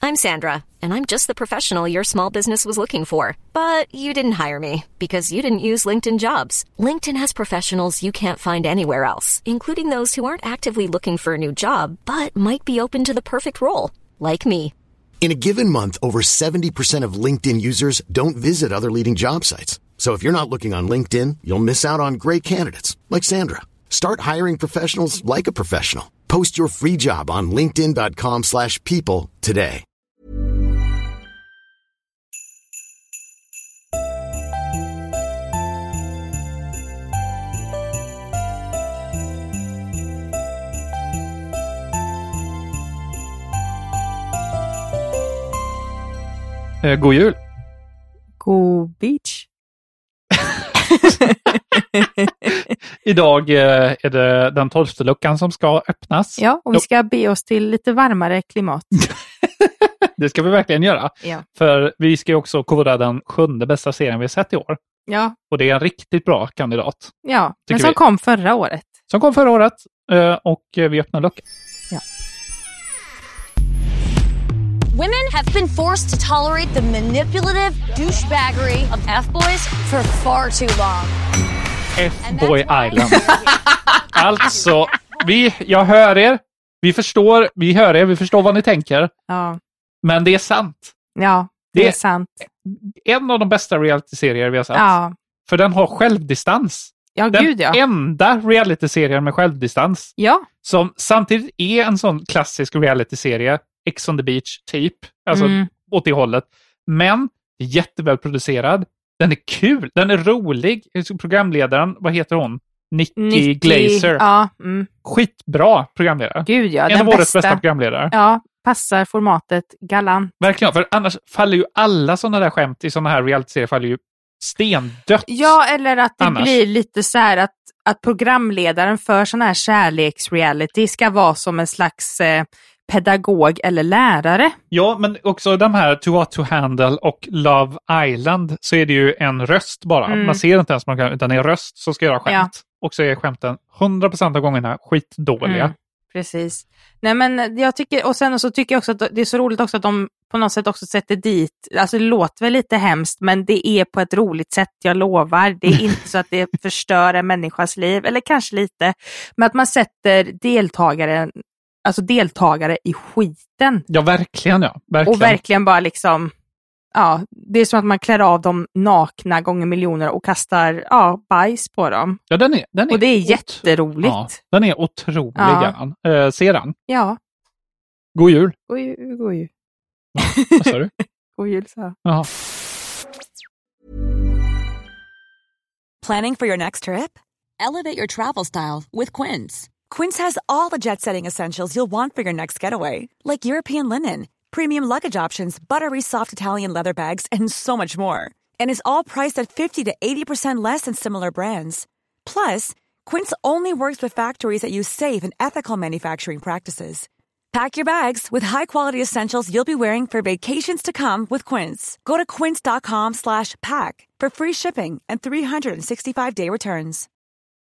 I'm Sandra, and I'm just the professional your small business was looking for. But you didn't hire me because you didn't use LinkedIn Jobs. LinkedIn has professionals you can't find anywhere else, including those who aren't actively looking for a new job, but might be open to the perfect role, like me. In a given month, over 70% of LinkedIn users don't visit other leading job sites. So if you're not looking on LinkedIn, you'll miss out on great candidates like Sandra. Start hiring professionals like a professional. Post your free job on linkedin.com/people today. God jul. God beach. Idag är det den 12:e luckan som ska öppnas. Ja, och vi ska be oss till lite varmare klimat. Det ska vi verkligen göra. Ja. För vi ska också kora den 7:e bästa serien vi har sett i år. Ja. Och det är en riktigt bra kandidat. Ja, men som kom förra året. Som kom förra året. Och vi öppnar luckan. Ja. Women have been forced to tolerate the manipulative douchebaggery of F-boys for far too long. F-boy Island. Alltså, jag hör er. Vi hör er, vi förstår vad ni tänker. Ja. Men det är sant. Ja, det är sant. En av de bästa reality-serier vi har sett. Ja. För den har självdistans. Ja, den gud ja. enda reality-serien med självdistans. Ja. Som samtidigt är en sån klassisk reality-serie. Ex on the beach, typ. Alltså åt det hållet. Men jättevälproducerad. Den är kul. Den är rolig. Programledaren, vad heter hon? Nikki Glaser. Ja. Skitbra programledare. Gud ja, en av årets bästa programledare. Ja, passar formatet galant. Verkligen, för annars faller ju alla sådana där skämt i sådana här reality-serier faller ju stendött. Ja, eller att det annars blir lite så här att programledaren för sån här kärleksreality ska vara som en slags pedagog eller lärare. Ja, men också de här Too Hot to Handle och Love Island så är det ju en röst bara. Man ser inte ens utan det är en röst som ska göra skämt. Ja. Och så är skämten 100% av gångerna skitdåliga. Precis. Nej, men jag tycker, och sen så tycker jag också att det är så roligt också att de på något sätt också sätter dit, alltså det låter väl lite hemskt, men det är på ett roligt sätt, jag lovar. Det är inte så att det förstör en människas liv, eller kanske lite, men att man sätter deltagare i skiten. Ja, verkligen, ja. Verkligen. Och verkligen bara liksom, ja, det är som att man klär av dem nakna gånger miljoner och kastar bajs på dem. Ja, den är och det är jätteroligt. Ja, den är otrolig. Ja. Ser den? Ja. God jul. God jul. Vad sa du? God jul, så. Jaha. Planning for your next trip? Elevate your travel style with Quince. Quince has all the jet-setting essentials you'll want for your next getaway, like European linen, premium luggage options, buttery soft Italian leather bags, and so much more. And is all priced at 50 to 80% less than similar brands. Plus, Quince only works with factories that use safe and ethical manufacturing practices. Pack your bags with high-quality essentials you'll be wearing for vacations to come with Quince. Go to quince.com/pack for free shipping and 365-day returns.